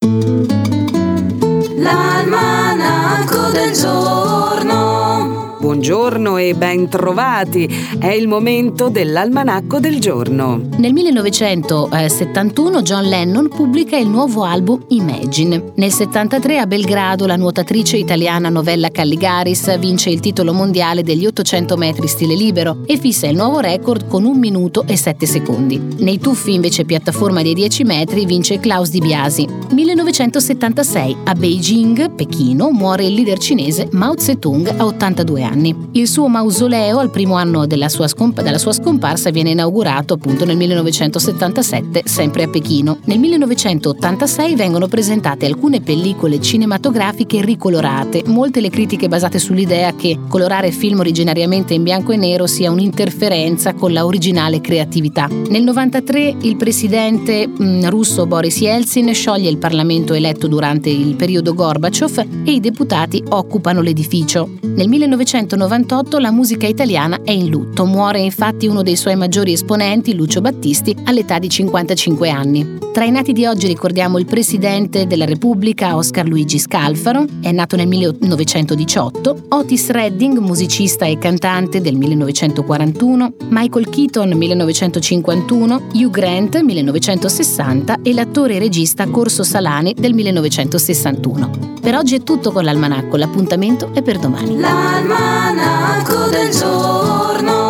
L'almanacco del giorno. Buongiorno e ben trovati, è il momento dell'almanacco del giorno. Nel 1971 John Lennon pubblica il nuovo album Imagine. Nel 73 a Belgrado la nuotatrice italiana Novella Calligaris vince il titolo mondiale degli 800 metri stile libero e fissa il nuovo record con 1 minuto e 7 secondi. Nei tuffi invece piattaforma dei 10 metri vince Klaus Di Biasi. 1976 a Beijing, Pechino, muore il leader cinese Mao Zedong a 82 anni. Il suo mausoleo al primo anno dalla sua scomparsa viene inaugurato appunto nel 1977 sempre a Pechino. Nel 1986 vengono presentate alcune pellicole cinematografiche ricolorate, molte le critiche basate sull'idea che colorare film originariamente in bianco e nero sia un'interferenza con la originale creatività. Nel 93 il presidente russo Boris Yeltsin scioglie il Parlamento eletto durante il periodo Gorbaciov e i deputati occupano l'edificio. Nel 1998 la musica italiana è in lutto, muore infatti uno dei suoi maggiori esponenti, Lucio Battisti, all'età di 55 anni. Tra i nati di oggi ricordiamo il presidente della Repubblica, Oscar Luigi Scalfaro, è nato nel 1918, Otis Redding, musicista e cantante del 1941, Michael Keaton 1951, Hugh Grant 1960 e l'attore e regista Corso Salani del 1961. Per oggi è tutto con l'almanacco, l'appuntamento è per domani. L'almanacco del giorno.